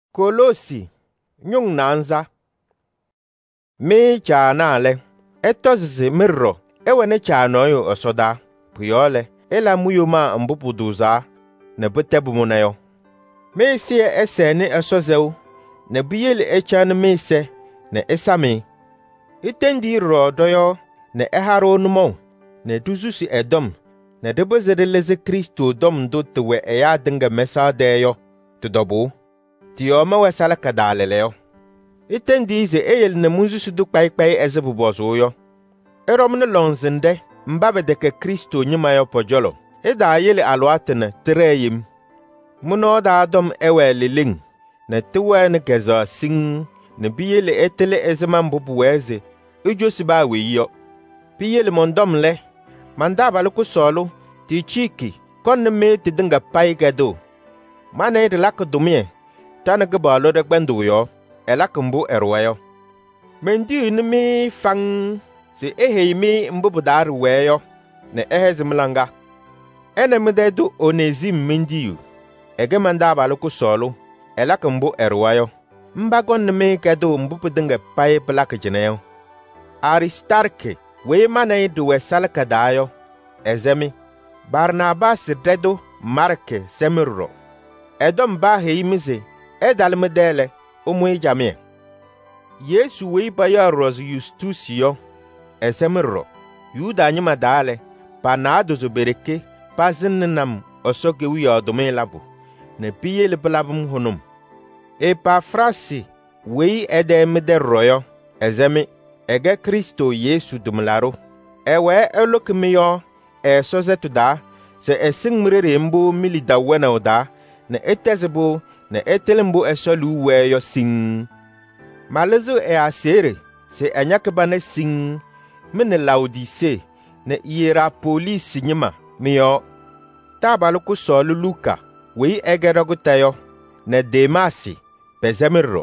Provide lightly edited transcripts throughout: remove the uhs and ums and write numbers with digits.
Kolosi nyung nanza mi cha na le etozizi mirro ewene cha noyo osoda puyole ela muyuma mbupuduza ne butebumu yo mi sie eseni esozeu ne biyeli echan mi se ne esami itendi ro doyo ne eharo numo ne duzusi edom ne debozede leze Kristo dom do tewe eya dinga mesa deyo tudobu tiyo mewe sala kadaleleyo itendi ize eyel ne munzusu du kpai ezebu bozuyo eromne lonzinde mbabe deke Kristo nyima yo pojolo eda yeli alwatene tereyim muno da dom ewe liling ne tewe ne geza sing ne biyeli etele ezema mbubu weze ujosi ba weyo biyeli mondom le manda baluku solo ti chiki kon me ti dinga pai gado mane de lak dumie tana gbalo de gbandu yo elakumbu erwayo mendi ni mi fang se ehemi mbubu dar weyo ne ehezimlanga ene mdedu onezim mendiu ege manda baluku solo elakumbu erwayo mbagon me gado mbubu dinga pai blak jineyo Aristarke we mane du wesalka dayo ezemi Barnabas dedo Marke semirro edom ba heimize edalmedele umwe jamie Yesu we baya ros Justusio esemirro Yuda nyima dale panado zobereke pazinnam osoge wiyo dome labu ne piyele blabum hunum Epafrasi we edemede royo ezemi ege Kristo Yesu dumlaro ewe elokmiyo sozetuda se esingmrere mbo milida wena oda ne etezebo ne etelembo esolu weyo sing malezo asere se anyakbane sing mene Laodise ne Hierapolis nyima miyo tabaluku solu Luka we egerogutayo ne Demasi bezemirro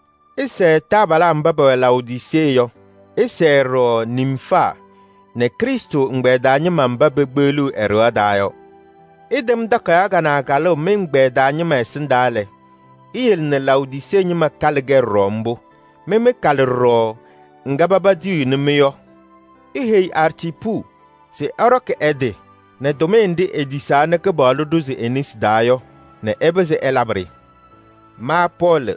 ise tabala mbaba Laodise yo ise ro Nimfa ne Kristo mgbeda nyima mbabe gbelu erodayo idem daka gana galo mgbeda nyima esindale iyel ne Laodise nyima kalge rombo meme kalro ngababa diu nimiyo ihei Archipu se arok ede ne domendi edisa ne kebalo duzi enis dayo ne ebeze elabri ma Paul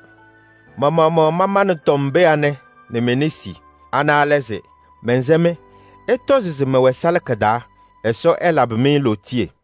mama no tombe ane ne menisi analeze menzeme etozizi mewe salakada eso elabmi lotie